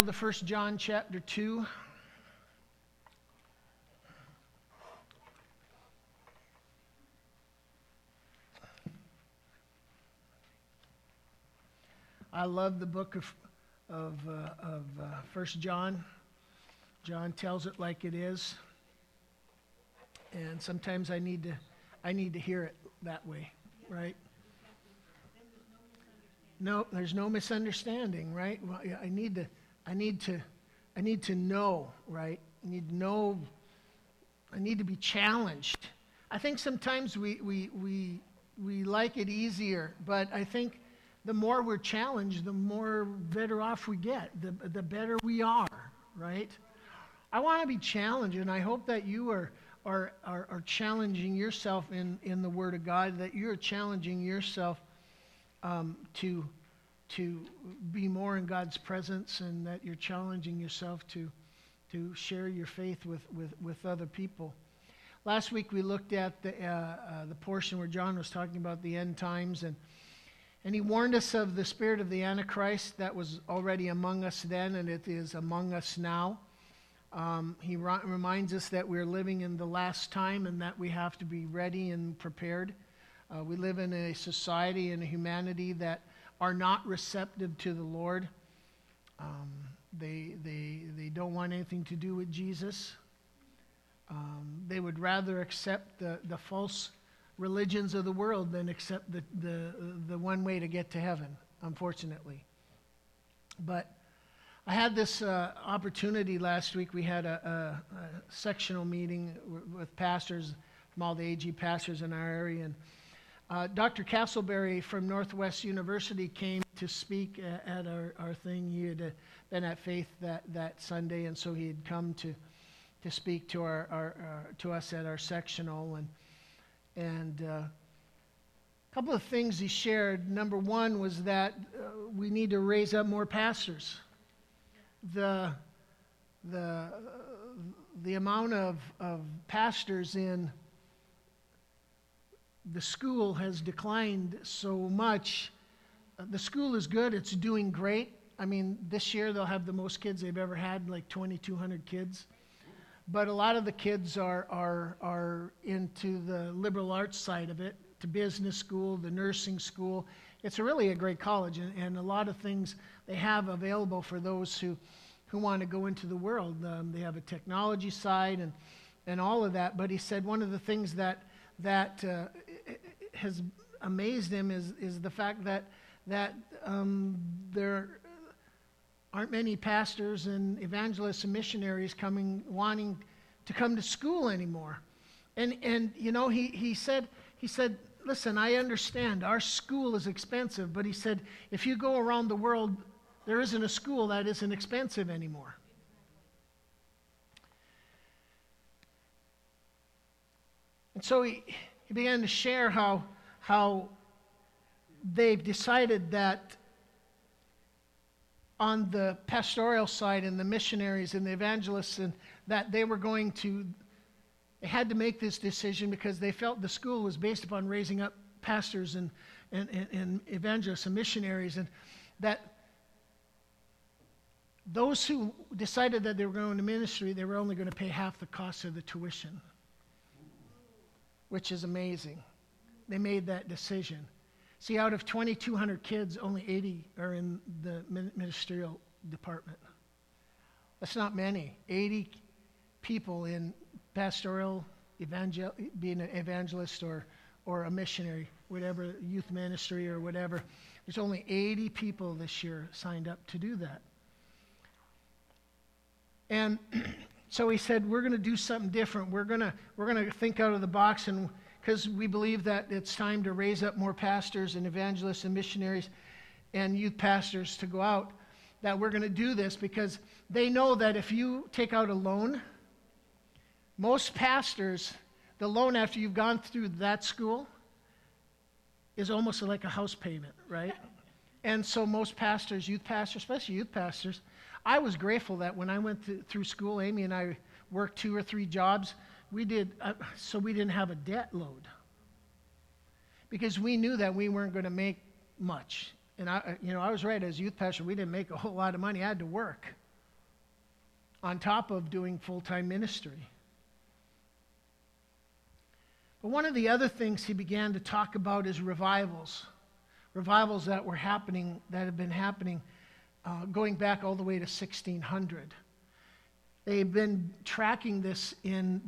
The 1 John chapter 2. I love the book of 1 John. John tells it like it is, and sometimes I need to hear it that way, right? No, there's no misunderstanding, right? Well, I need to know, right? I need to know. I need to be challenged. I think sometimes we like it easier, but I think the more we're challenged, the more better off we get. The better we are, right? I want to be challenged, and I hope that you are challenging yourself in the Word of God. That you're challenging yourself to be more in God's presence, and that you're challenging yourself to share your faith with other people. Last week we looked at the portion where John was talking about the end times, and he warned us of the spirit of the Antichrist that was already among us then, and it is among us now. He reminds us that we're living in the last time and that we have to be ready and prepared. We live in a society and a humanity that are not receptive to the Lord. They don't want anything to do with Jesus. They would rather accept the false religions of the world than accept the one way to get to heaven, unfortunately. But I had this opportunity last week. We had a sectional meeting with pastors from all the AG pastors in our area, and Dr. Castleberry from Northwest University came to speak at our thing. He had been at Faith that Sunday, and so he had come to speak to us at our sectional. And a couple of things he shared. Number one was that we need to raise up more pastors. The amount of pastors in the school has declined so much. The school is good. It's doing great. I mean, this year they'll have the most kids they've ever had, like 2,200 kids. But a lot of the kids are into the liberal arts side of it, to business school, the nursing school. It's really a great college, and a lot of things they have available for those who want to go into the world. They have a technology side and all of that. But he said one of the things that has amazed him is the fact that there aren't many pastors and evangelists and missionaries wanting to come to school anymore. And you know, he said, listen, I understand our school is expensive, but he said, if you go around the world, there isn't a school that isn't expensive anymore. And so he began to share how they've decided that on the pastoral side and the missionaries and the evangelists, and that they had to make this decision because they felt the school was based upon raising up pastors and evangelists and missionaries, and that those who decided that they were going to ministry, they were only going to pay half the cost of the tuition, which is amazing. They made that decision. See, out of 2,200 kids, only 80 are in the ministerial department. That's not many. 80 people in pastoral, being an evangelist or a missionary, whatever, youth ministry or whatever. There's only 80 people this year signed up to do that. And so he said, we're going to do something different. We're going to think out of the box, and because we believe that it's time to raise up more pastors and evangelists and missionaries and youth pastors to go out, that we're going to do this because they know that if you take out a loan, most pastors, the loan after you've gone through that school is almost like a house payment, right? And so most pastors, youth pastors, especially youth pastors, I was grateful that when I went through school, Amy and I worked 2 or 3 jobs. We didn't have a debt load because we knew that we weren't going to make much. And I was right, as youth pastor, we didn't make a whole lot of money. I had to work. on top of doing full-time ministry. But one of the other things he began to talk about is revivals. Revivals that were happening, that have been happening going back all the way to 1600. They've been tracking this in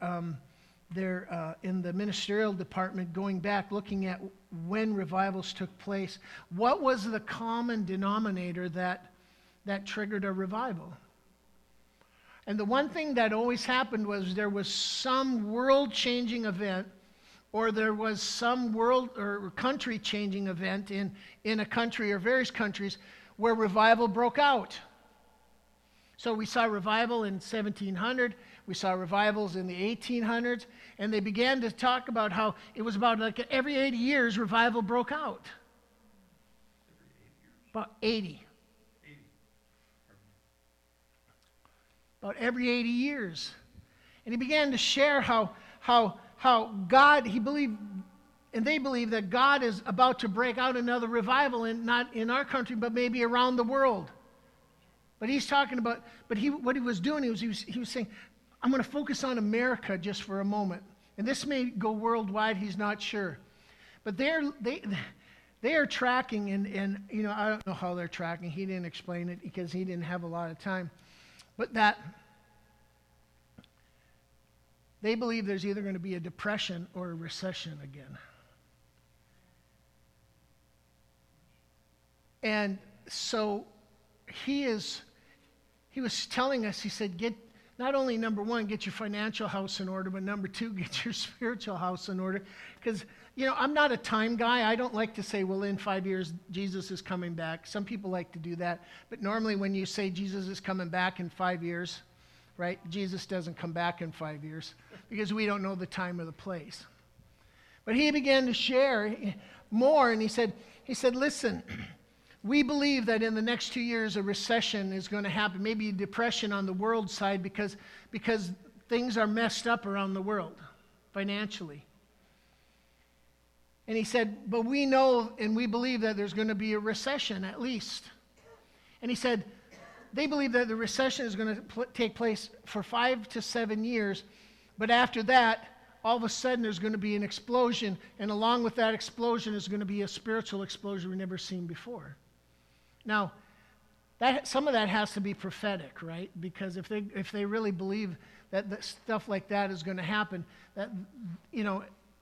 in the ministerial department, going back, looking at when revivals took place. What was the common denominator that triggered a revival? And the one thing that always happened was there was some world-changing event, or there was some world or country-changing event in a country or various countries where revival broke out. So we saw revival in 1700, we saw revivals in the 1800s, and they began to talk about how it was about like every 80 years revival broke out. About 80. About every 80 years. And he began to share how God, he believed, and they believe that God is about to break out another revival, and not in our country, but maybe around the world. But he's talking about, what he was doing, he was saying, I'm going to focus on America just for a moment. And this may go worldwide, he's not sure. But they are tracking, and you know, I don't know how they're tracking. He didn't explain it because he didn't have a lot of time. But that they believe there's either going to be a depression or a recession again. And so he was telling us, he said, get not only number one, get your financial house in order, but number two, get your spiritual house in order. Because, you know, I'm not a time guy. I don't like to say, well, in 5 years, Jesus is coming back. Some people like to do that. But normally when you say Jesus is coming back in 5 years, right, Jesus doesn't come back in 5 years because we don't know the time or the place. But he began to share more, and he said, listen, we believe that in the next 2 years a recession is going to happen, maybe a depression on the world side because things are messed up around the world financially. And he said, but we know and we believe that there's going to be a recession at least. And he said, they believe that the recession is going to take place for 5 to 7 years, but after that, all of a sudden there's going to be an explosion, and along with that explosion is going to be a spiritual explosion we've never seen before. Now, some of that has to be prophetic, right? Because if they really believe that stuff like that is going to happen, that, you know,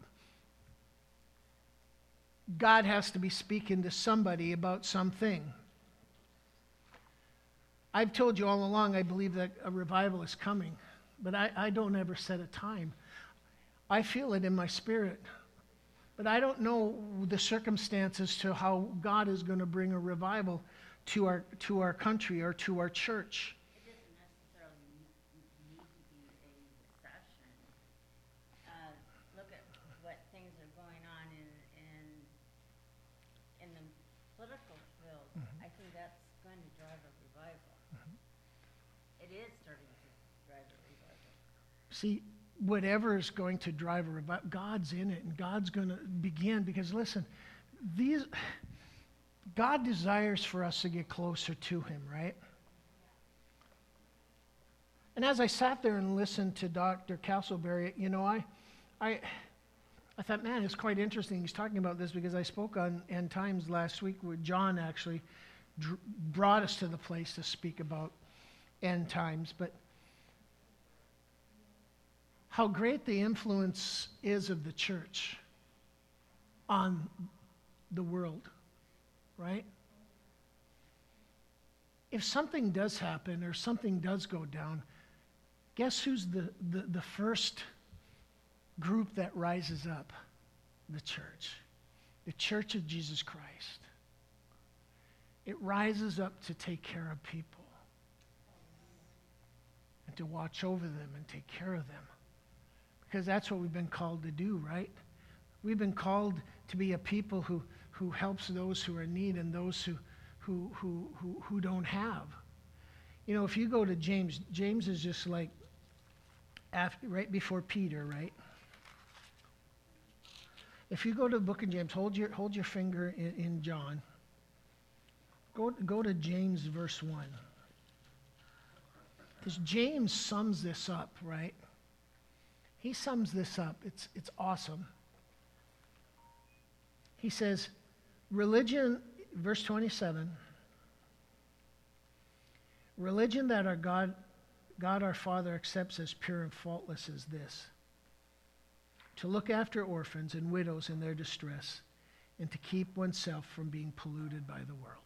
God has to be speaking to somebody about something. I've told you all along I believe that a revival is coming, but I don't ever set a time. I feel it in my spirit, but I don't know the circumstances to how God is going to bring a revival to our country or to our church. It doesn't necessarily need to be a recession. Look at what things are going on in the political field. I think that's going to drive a revival. It is starting to drive a revival. See, whatever is going to drive a revival, God's in it, and God's going to begin, because listen, God desires for us to get closer to him, right? And as I sat there and listened to Dr. Castleberry, you know, I thought, man, it's quite interesting. He's talking about this because I spoke on End Times last week where John actually brought us to the place to speak about end times. But how great the influence is of the church on the world, right? If something does happen or something does go down, guess who's the first group that rises up? The church of Jesus Christ. It rises up to take care of people and to watch over them and take care of them. Because that's what we've been called to do, right? We've been called to be a people who helps those who are in need and those who don't have. You know, if you go to James, James is just like right before Peter, right? If you go to the book of James, hold your finger in John. Go to James verse 1. Because James sums this up, right? He sums this up. It's awesome. He says, religion, verse 27, religion that our God our Father accepts as pure and faultless is this: to look after orphans and widows in their distress, and to keep oneself from being polluted by the world.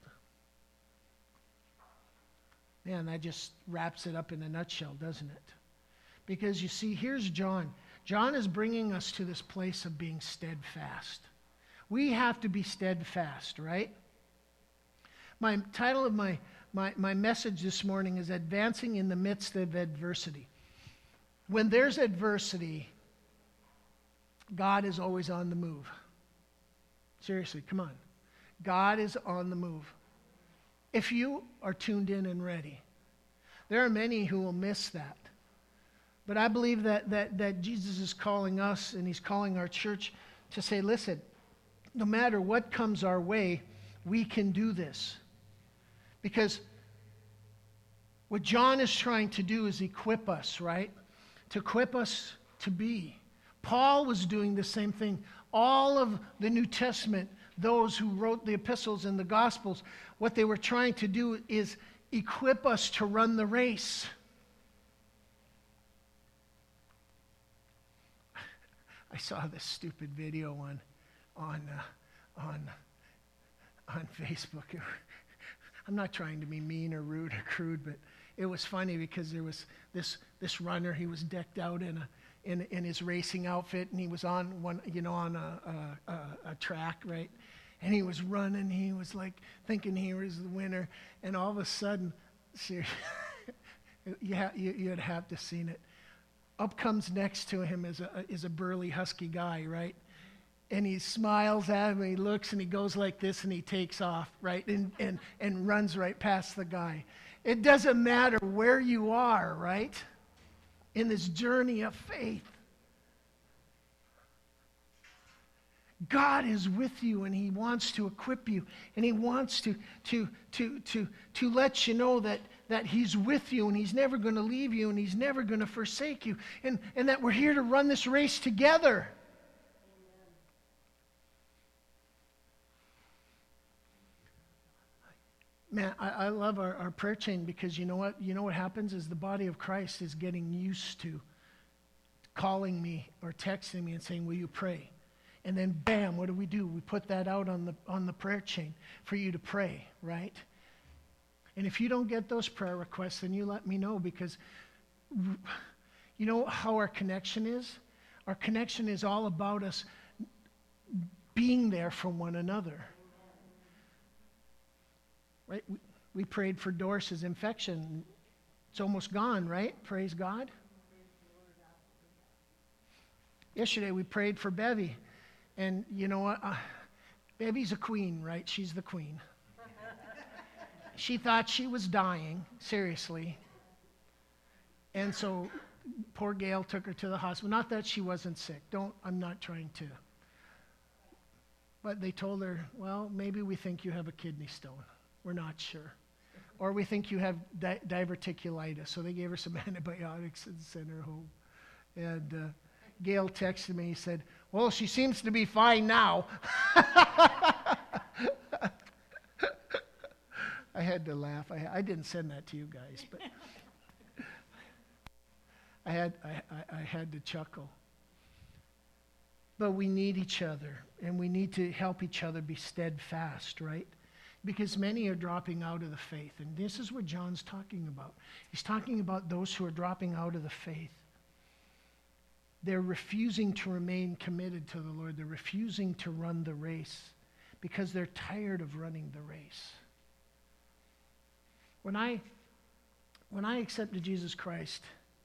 Man, that just wraps it up in a nutshell, doesn't it? Because you see, here's John. John is bringing us to this place of being steadfast. We have to be steadfast, right? My title of my message this morning is Advancing in the Midst of Adversity. When there's adversity, God is always on the move. Seriously, come on. God is on the move. If you are tuned in and ready. There are many who will miss that. But I believe that Jesus is calling us, and he's calling our church to say, listen, no matter what comes our way, we can do this. Because what John is trying to do is equip us, right? To equip us to be. Paul was doing the same thing. All of the New Testament, those who wrote the epistles and the gospels, what they were trying to do is equip us to run the race. I saw this stupid video on Facebook. I'm not trying to be mean or rude or crude, but it was funny because there was this runner. He was decked out in his racing outfit, and he was on a track, right? And he was running. He was like thinking he was the winner, and all of a sudden, seriously, you'd have to have seen it. Up comes next to him is a burly, husky guy, right? And he smiles at him, and he looks, and he goes like this, and he takes off, right? And runs right past the guy. It doesn't matter where you are, right? In this journey of faith. God is with you, and he wants to equip you, and he wants to let you know that he's with you, and he's never going to leave you, and he's never going to forsake you, and that we're here to run this race together. Man, I love our prayer chain, because you know what? You know what happens is the body of Christ is getting used to calling me or texting me and saying, will you pray? And then bam, what do? We put that out on the prayer chain for you to pray, right? And if you don't get those prayer requests, then you let me know, because you know how our connection is? Our connection is all about us being there for one another. Right? We prayed for Doris's infection. It's almost gone, right? Praise God. Yesterday we prayed for Bevy. And you know what? Bevy's a queen, right? She's the queen. She thought she was dying, seriously. And so poor Gail took her to the hospital. Not that she wasn't sick. I'm not trying to. But they told her, well, maybe we think you have a kidney stone. We're not sure. Or we think you have diverticulitis. So they gave her some antibiotics and sent her home. And Gail texted me. He said, well, she seems to be fine now. I had to laugh. I didn't send that to you guys, but I had to chuckle. But we need each other, and we need to help each other be steadfast, right? Because many are dropping out of the faith, and this is what John's talking about. He's talking about those who are dropping out of the faith. They're refusing to remain committed to the Lord. They're refusing to run the race because they're tired of running the race. When I accepted Jesus Christ,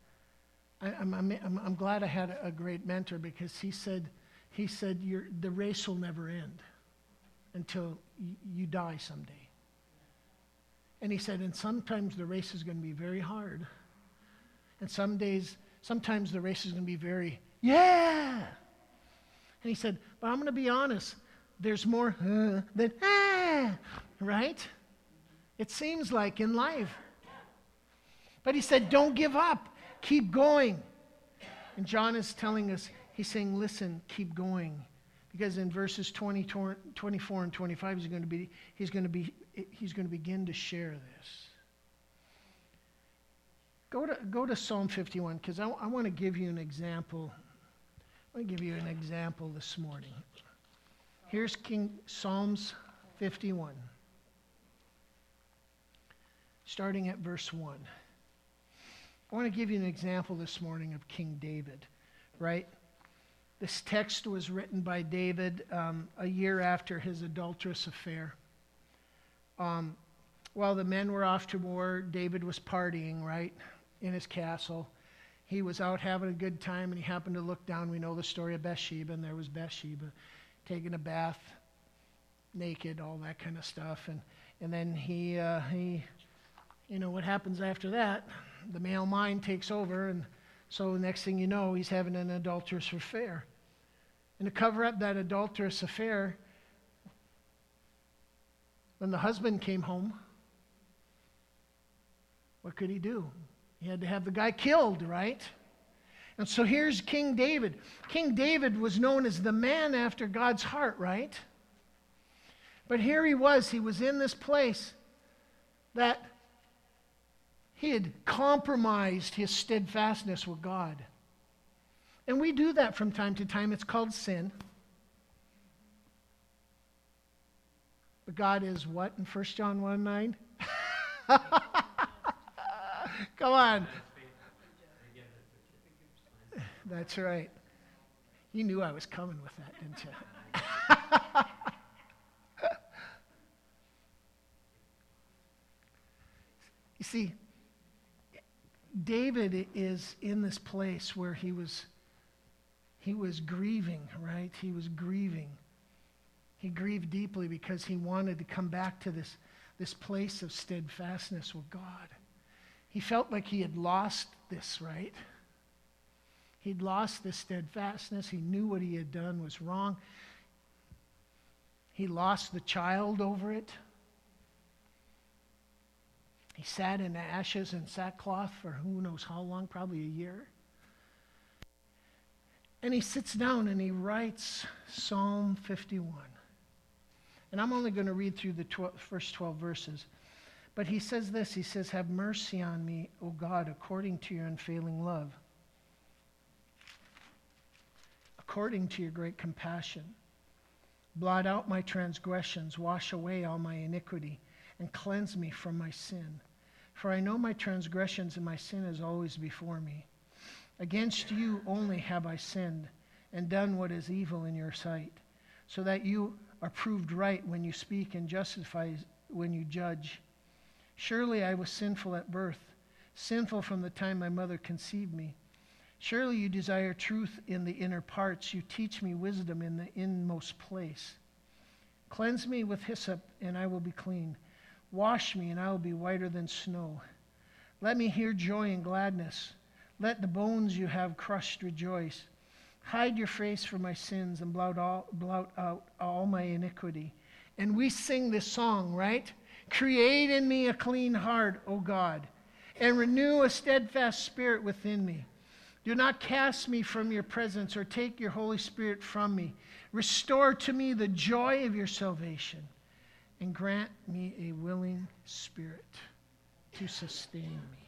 I'm glad I had a great mentor, because he said the race will never end until you die someday. And he said, and sometimes the race is going to be very hard. And sometimes the race is going to be very, yeah. And he said, but I'm going to be honest, there's more than right? It seems like in life. But But he said, don't give up. Keep going. And John is telling us, he's saying, listen, keep going. Because in verses 24 and 25, he's going to begin to share this. Go to Psalm 51, because I want to give you an example. I want to give you an example this morning. Here's Psalms 51, starting at verse 1. I want to give you an example this morning of King David, right? This text was written by David a year after his adulterous affair. While the men were off to war, David was partying, right, in his castle. He was out having a good time, and he happened to look down. We know the story of Bathsheba, and there was Bathsheba taking a bath, naked, all that kind of stuff. And then he you know, what happens after that? The male mind takes over, and so the next thing you know, he's having an adulterous affair. And to cover up that adulterous affair, when the husband came home, what could he do? He had to have the guy killed, right? And so here's King David. King David was known as the man after God's heart, right? But here he was in this place that he had compromised his steadfastness with God. And we do that from time to time. It's called sin. But God is what in 1 John 1:9? Come on. That's right. You knew I was coming with that, didn't you? You see, David is in this place where he was grieving, right? He was grieving. He grieved deeply because he wanted to come back to this place of steadfastness with God. He felt like he had lost this, right? He'd lost this steadfastness. He knew what he had done was wrong. He lost the child over it. He sat in ashes and sackcloth for who knows how long, probably a year. And he sits down and he writes Psalm 51. And I'm only going to read through the first 12 verses. But he says this, he says, have mercy on me, O God, according to your unfailing love, according to your great compassion. Blot out my transgressions, wash away all my iniquity, and cleanse me from my sin. For I know my transgressions and my sin is always before me. Against you only have I sinned, and done what is evil in your sight, so that you are proved right when you speak and justified when you judge. Surely I was sinful at birth, sinful from the time my mother conceived me. Surely you desire truth in the inner parts. You teach me wisdom in the inmost place. Cleanse me with hyssop, and I will be clean. Wash me, and I will be whiter than snow. Let me hear joy and gladness. Let the bones you have crushed rejoice. Hide your face from my sins and blot out all my iniquity. And we sing this song, right? Create in me a clean heart, O God, and renew a steadfast spirit within me. Do not cast me from your presence or take your Holy Spirit from me. Restore to me the joy of your salvation and grant me a willing spirit to sustain me.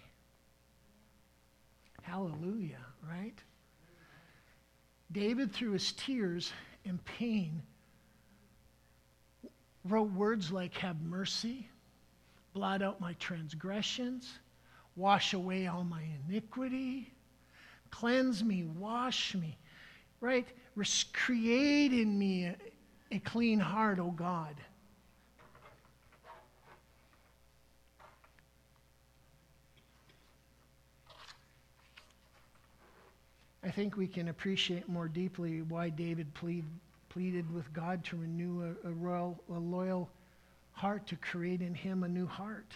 Hallelujah, right? David, through his tears and pain, wrote words like, have mercy, blot out my transgressions, wash away all my iniquity, cleanse me, wash me, right? Create in me a clean heart, O God. I think we can appreciate more deeply why David pleaded with God to renew a loyal heart, to create in him a new heart.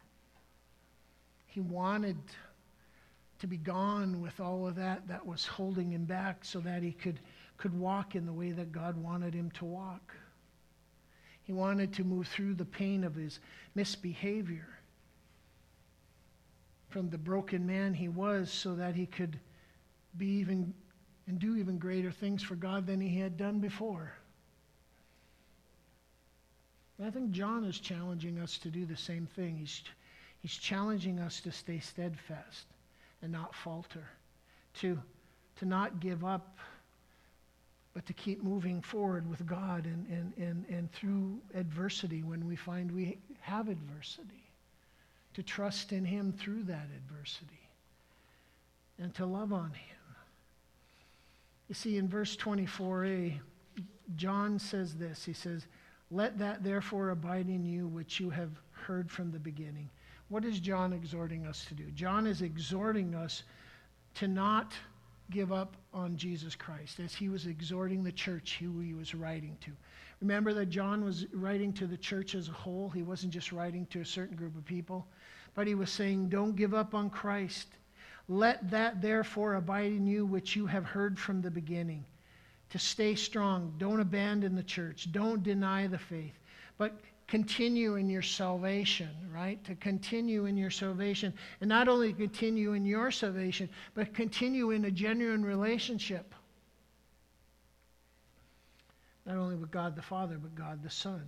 He wanted to be gone with all of that was holding him back so that he could walk in the way that God wanted him to walk. He wanted to move through the pain of his misbehavior. from the broken man he was so that he could be even and do even greater things for God than he had done before. And I think John is challenging us to do the same thing. He's challenging us to stay steadfast and not falter, to not give up, but to keep moving forward with God and through adversity when we find we have adversity, to trust in him through that adversity and to love on him. You see, in verse 24a, John says this. He says, "Let that therefore abide in you which you have heard from the beginning." What is John exhorting us to do? John is exhorting us to not give up on Jesus Christ, as he was exhorting the church who he was writing to. Remember that John was writing to the church as a whole. He wasn't just writing to a certain group of people, but he was saying, don't give up on Christ. Let that therefore abide in you which you have heard from the beginning. To stay strong. Don't abandon the church. Don't deny the faith. But continue in your salvation, right? To continue in your salvation. And not only continue in your salvation, but continue in a genuine relationship. Not only with God the Father, but God the Son.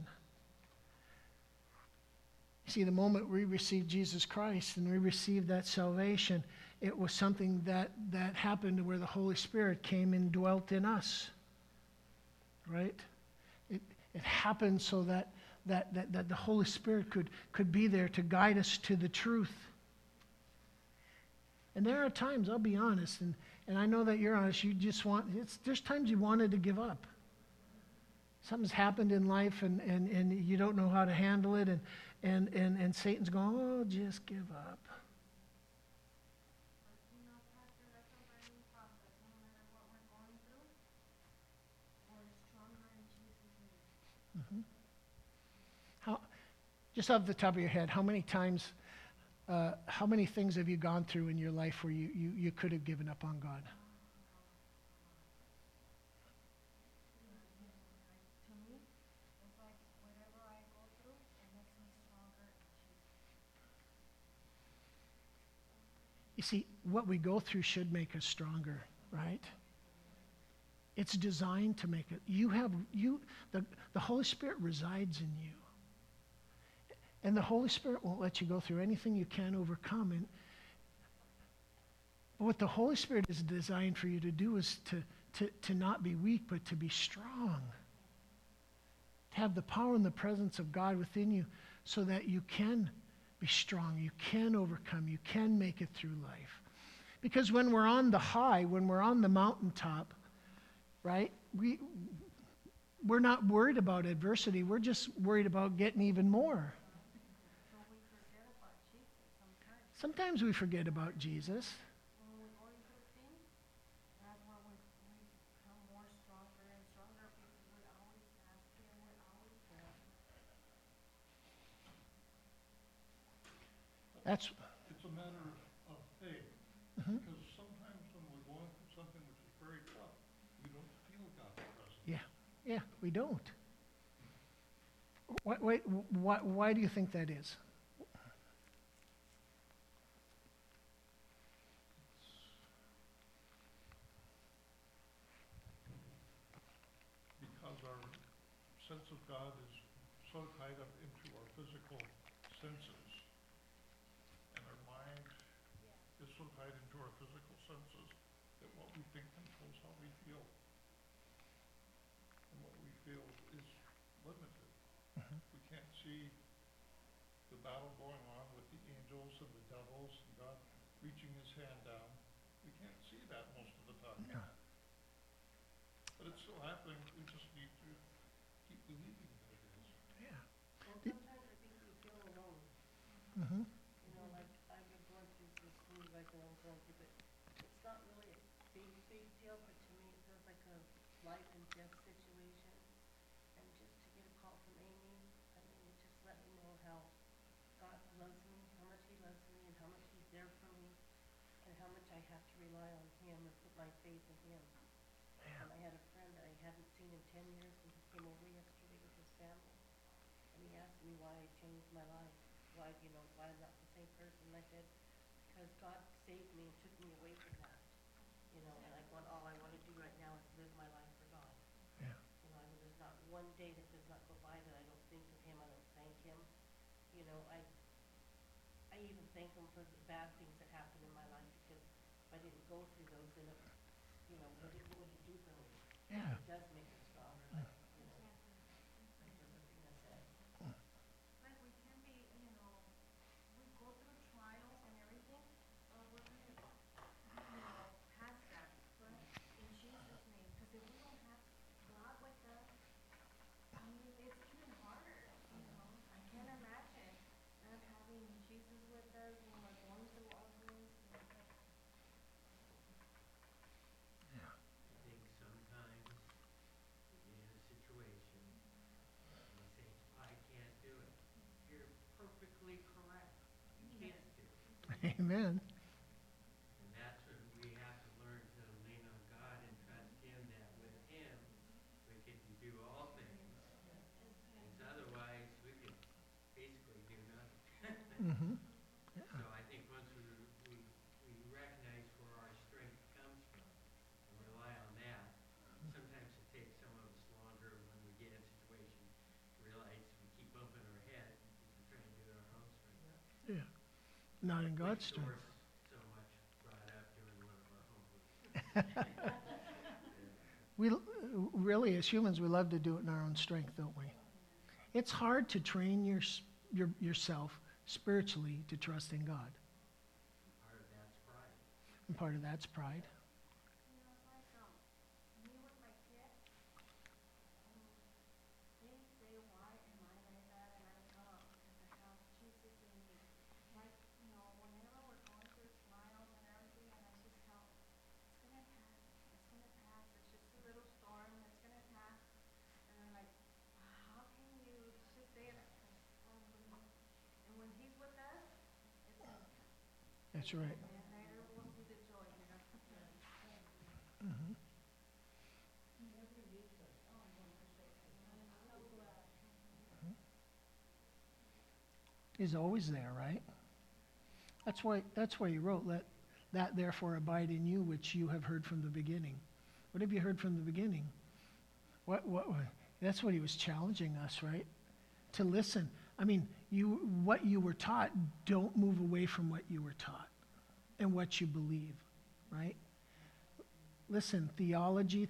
See, the moment we received Jesus Christ and we received that salvation, it was something that happened where the Holy Spirit came and dwelt in us. Right? It happened so that the Holy Spirit could be there to guide us to the truth. And there are times, I'll be honest, and I know that you're honest, there's times you wanted to give up. Something's happened in life and you don't know how to handle it, and Satan's going, oh, just give up. Mm-hmm. Just off the top of your head, how many times, how many things have you gone through in your life where you could have given up on God? To me, it's like whatever I go through, it makes me stronger in Jesus. You see, what we go through should make us stronger, right? It's designed to make it. The Holy Spirit resides in you. And the Holy Spirit won't let you go through anything you can't overcome. But what the Holy Spirit is designed for you to do is to not be weak, but to be strong. To have the power and the presence of God within you so that you can be strong, you can overcome, you can make it through life. Because when we're on the high, when we're on the mountaintop, right, we're not worried about adversity. We're just worried about getting even more. So we forget about Jesus sometimes. Sometimes we forget about Jesus. When we're going through things, that's when we become more stronger and stronger because we always ask him, we always pray. That's It's a matter of faith, Mhm. because sometimes when we're going through something which is very tough, we don't feel God's presence. yeah, we don't. Why do you think that is? Because our sense of God is so tied up into our physical senses, and our mind is so tied into our physical senses that what we think controls how we feel. And what we feel is limited. We can't see the battle going on with the angels and the devils and God reaching his hand down. We can't see that most of the time. No. But it's still happening. We just need to keep believing that it is. Yeah. Well, sometimes I think we feel alone. Mm-hmm. You know, like I've been going through this thing like what I'm going through, but it's not really a big deal, but to me it feels like a life and death situation. And just to get a call from Amy, I mean, it just let me know how God loves me, how much he loves me, and how much he's there for me, and how much I have to rely on him and put my faith in him. Yeah. And I had a friend that I haven't seen in 10 years, and he came over yesterday with his family, and he asked me why I changed my life, why I'm not the same person. And I said, because God saved me and took me away from that. You know, and all I want to do right now is live my life for God. Yeah. You know, I mean, there's not one day that does not go by that I don't think of him, I don't thank him. You know, I even thank him for the bad things that happened in my life, because if I didn't go through those, then it, you know, what would he do for me? Yeah. It does make me stronger, like, you know, like Rosina said. Like we can be, you know, we go through trials and everything, but we're gonna, pass that, but in Jesus' name, because if we don't have God with us, I mean, it's even harder, you know. I can't imagine not having Jesus with us when we're going through all this. I think sometimes we get in a situation and we say, I can't do it. You're perfectly correct. You can't do it. Amen. And that's when we have to learn to lean on God and trust him, that with him we can do all things. Because otherwise we could basically do nothing. Mm-hmm. So I think once we recognize where our strength comes from and rely on that, sometimes it takes some of us longer when we get in situations to realize we keep bumping our head because we're trying to do it our own strength. Yeah. Not in God's Which strength. Doris so much brought up during one of our home groups. Really, as humans, we love to do it in our own strength, don't we? It's hard to train yourself spiritually to trust in God. Part of that's pride. And part of that's pride. You know, it's like, me with my kids, they say, why am I like that? And I tell them, because I have Jesus in me. Like, you know, whenever we're going through trials and everything, and I just tell them, it's gonna pass, it's gonna pass, it's just a little storm, it's gonna pass. And they're like, how can you just say that? I believe. And when he's with us, it's gonna pass. That's right. And there will see the joy, you know. Mm-hmm. He's always there, right? That's why you wrote, let that therefore abide in you, which you have heard from the beginning. What have you heard from the beginning? What that's what he was challenging us, right? To listen. I mean, what you were taught, don't move away from what you were taught and what you believe, right? Listen, theology.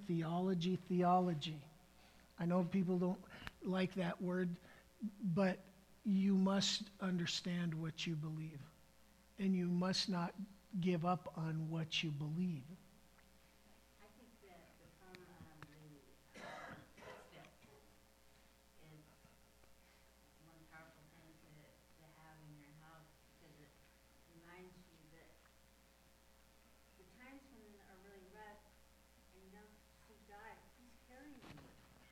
I know people don't like that word, but you must understand what you believe. And you must not give up on what you believe. I think that from the footsteps is one powerful thing to have in your house, because it reminds you that the times when are really rough and you don't see God, he's carrying you.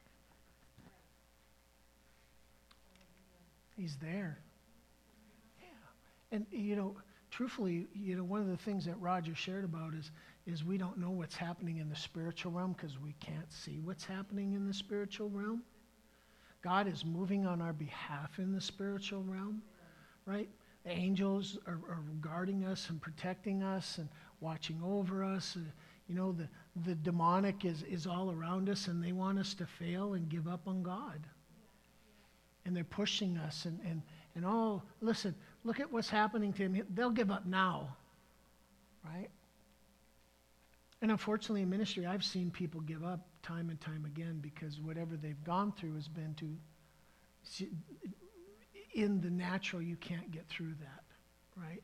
He's there. Yeah. And, truthfully, one of the things that Roger shared about is we don't know what's happening in the spiritual realm because we can't see what's happening in the spiritual realm. God is moving on our behalf in the spiritual realm, right? The angels are guarding us and protecting us and watching over us. The demonic is all around us, and they want us to fail and give up on God. And they're pushing us and listen, look at what's happening to him. They'll give up now, right? And unfortunately in ministry, I've seen people give up time and time again because whatever they've gone through has been in the natural, you can't get through that, right?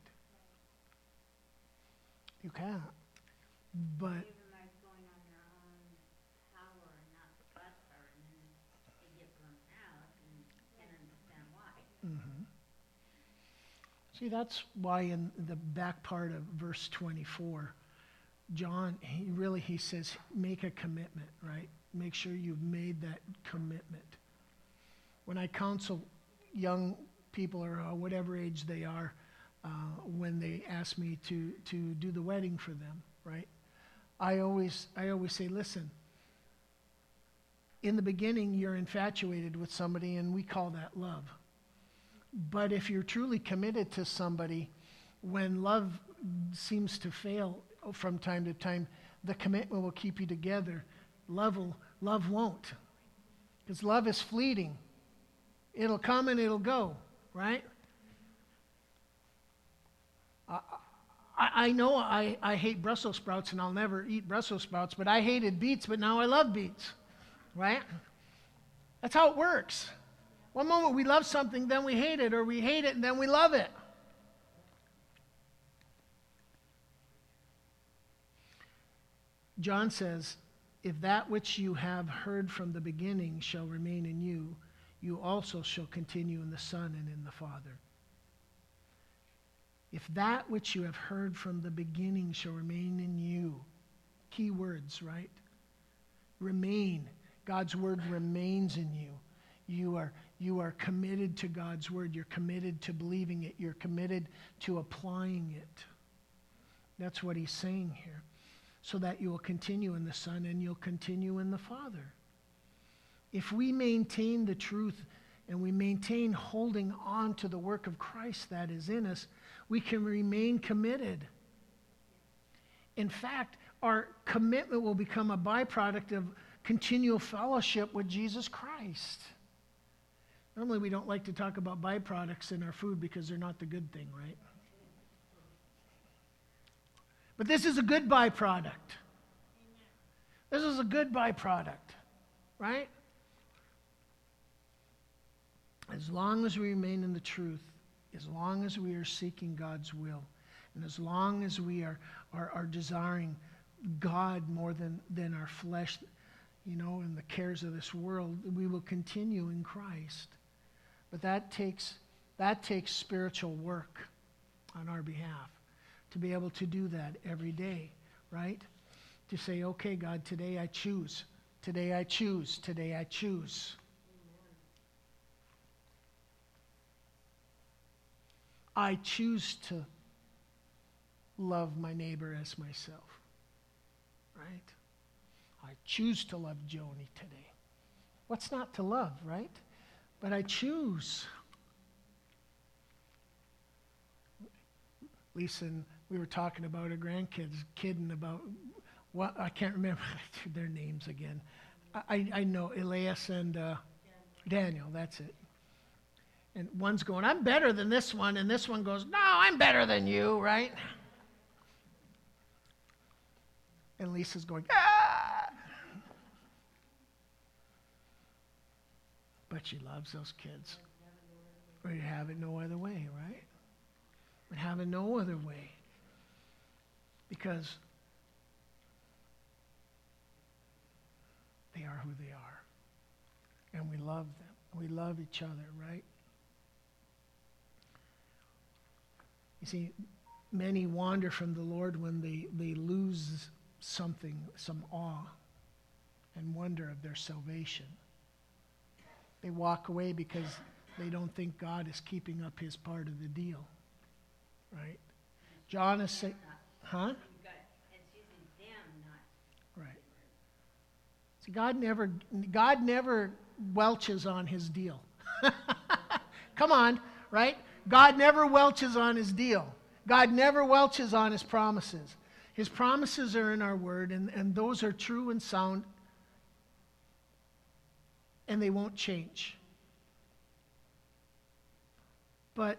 You can't. But Even like going on their own power and not God's power, and then they get burnt out and can't understand why. mm-hmm. See, that's why in the back part of verse 24, John, he says, make a commitment, right? Make sure you've made that commitment. When I counsel young people or whatever age they are, when they ask me to do the wedding for them, right? I always say, listen, in the beginning, you're infatuated with somebody, and we call that love. But if you're truly committed to somebody, when love seems to fail from time to time, the commitment will keep you together. Love won't. Because love is fleeting. It'll come and it'll go, right? I know I hate Brussels sprouts and I'll never eat Brussels sprouts, but I hated beets, but now I love beets, right? That's how it works. One moment we love something, then we hate it, or we hate it and then we love it. John says, if that which you have heard from the beginning shall remain in you, you also shall continue in the Son and in the Father. If that which you have heard from the beginning shall remain in you. Key words, right? Remain. God's word remains in you. You are committed to God's word. You're committed to believing it. You're committed to applying it. That's what he's saying here. So that you will continue in the Son and you'll continue in the Father. If we maintain the truth and we maintain holding on to the work of Christ that is in us, we can remain committed. In fact, our commitment will become a byproduct of continual fellowship with Jesus Christ. Normally we don't like to talk about byproducts in our food because they're not the good thing, right? But this is a good byproduct. This is a good byproduct, right? As long as we remain in the truth, as long as we are seeking God's will, and as long as we are desiring God more than our flesh, and the cares of this world, we will continue in Christ. But that takes spiritual work on our behalf to be able to do that every day, right? To say, okay, God, today I choose. Today I choose. Today I choose. I choose to love my neighbor as myself, right? I choose to love Joni today. What's not to love, right? But I choose. Lisa and we were talking about our grandkids, kidding about what, I can't remember their names again. I know Elias and Daniel, that's it. And one's going, I'm better than this one, and this one goes, no, I'm better than you, right? And Lisa's going, ah! But she loves those kids. We'd have it no other way, right? We'd have it no other way. Because they are who they are. And we love them. We love each other, right? You see, many wander from the Lord when they lose something, some awe and wonder of their salvation. They walk away because they don't think God is keeping up his part of the deal, right? John is saying, huh? It's using them, not. Right. See, God never welches on his deal. Come on, right? God never welches on his deal. God never welches on his promises. His promises are in our word, and those are true and sound, and they won't change. But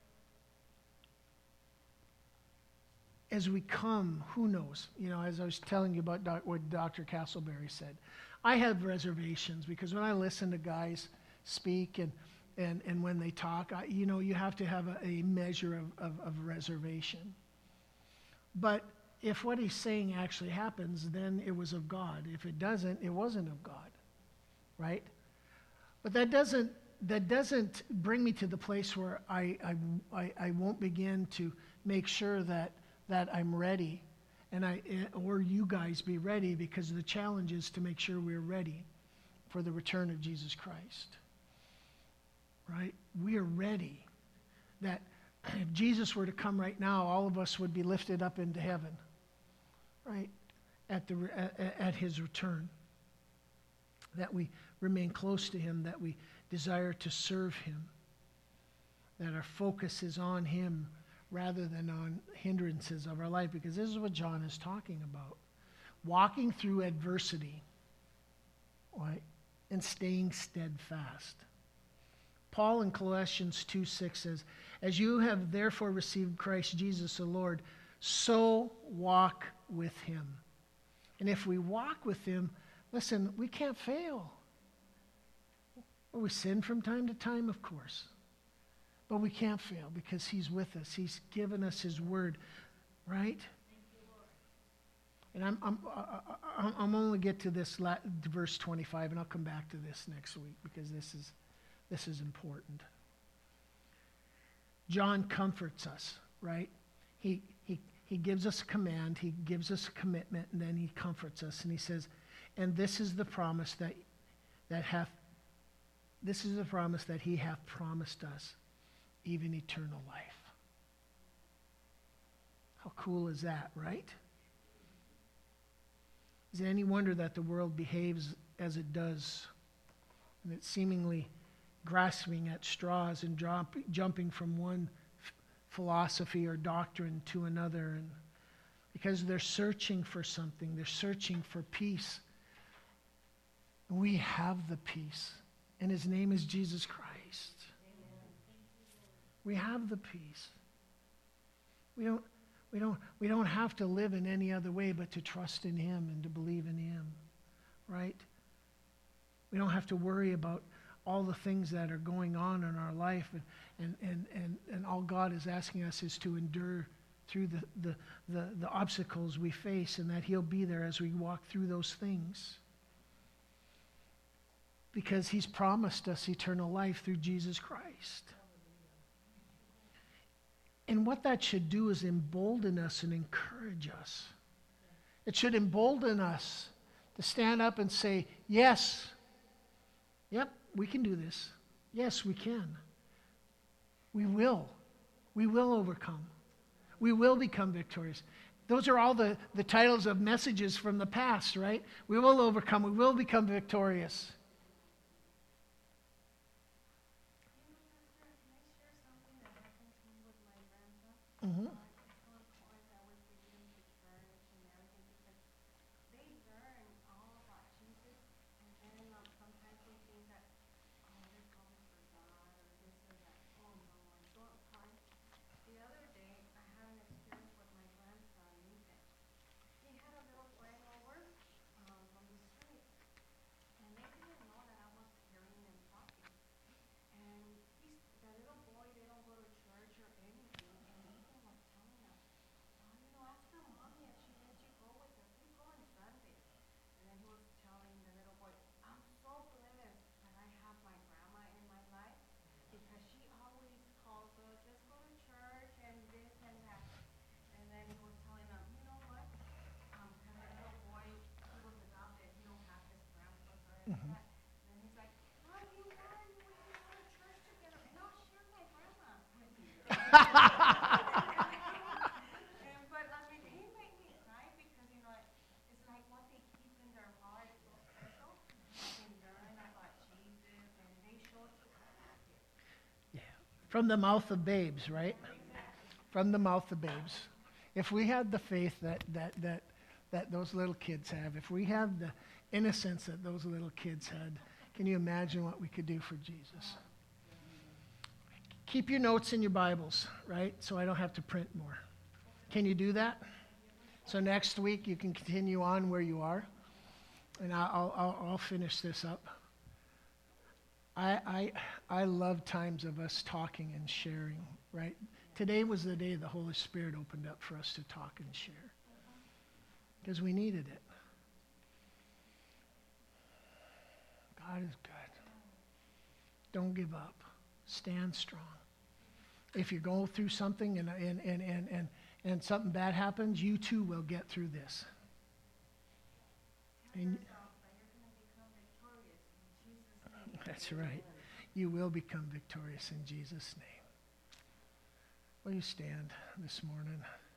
as we come, who knows? As I was telling you about what Dr. Castleberry said, I have reservations because when I listen to guys speak and when they talk, you have to have a measure of reservation. But if what he's saying actually happens, then it was of God. If it doesn't, it wasn't of God, right? But that doesn't bring me to the place where I won't begin to make sure that I'm ready, or you guys be ready, because the challenge is to make sure we're ready for the return of Jesus Christ. Right? We are ready. That if Jesus were to come right now, all of us would be lifted up into heaven, right? At his return. That we remain close to him, that we desire to serve him, that our focus is on him rather than on hindrances of our life, because this is what John is talking about. Walking through adversity, right, and staying steadfast. Paul in Colossians 2:6 says, "As you have therefore received Christ Jesus the Lord, so walk with him." And if we walk with him, listen, we can't fail. Well, we sin from time to time, of course. But we can't fail because he's with us. He's given us his word, right? And I'm only get to this verse 25, and I'll come back to this next week because this is important. John comforts us, right? He gives us a command, he gives us a commitment, and then he comforts us, and he says, "And this is the promise that he hath promised us, even eternal life." How cool is that, right? Is it any wonder that the world behaves as it does, and it's seemingly grasping at straws and jumping from one philosophy or doctrine to another, and because they're searching for something, they're searching for peace. We have the peace, and his name is Jesus Christ. We have the peace. We don't have to live in any other way but to trust in him and to believe in him, right? We don't have to worry about all the things that are going on in our life, and all God is asking us is to endure through the obstacles we face, and that he'll be there as we walk through those things. Because he's promised us eternal life through Jesus Christ. And what that should do is embolden us and encourage us. It should embolden us to stand up and say, yes, yep, we can do this. Yes, we can. We will. We will overcome. We will become victorious. Those are all the titles of messages from the past, right? We will overcome. We will become victorious. Mm-hmm. From the mouth of babes, right? From the mouth of babes. If we had the faith that those little kids have, if we had the innocence that those little kids had, can you imagine what we could do for Jesus? Keep your notes in your Bibles, right? So I don't have to print more. Can you do that? So next week you can continue on where you are, and I'll finish this up. I love times of us talking and sharing, right? Today was the day the Holy Spirit opened up for us to talk and share, because we needed it. God is good. Don't give up. Stand strong. If you go through something and something bad happens, you too will get through this. And that's right. You will become victorious in Jesus' name. Will you stand this morning?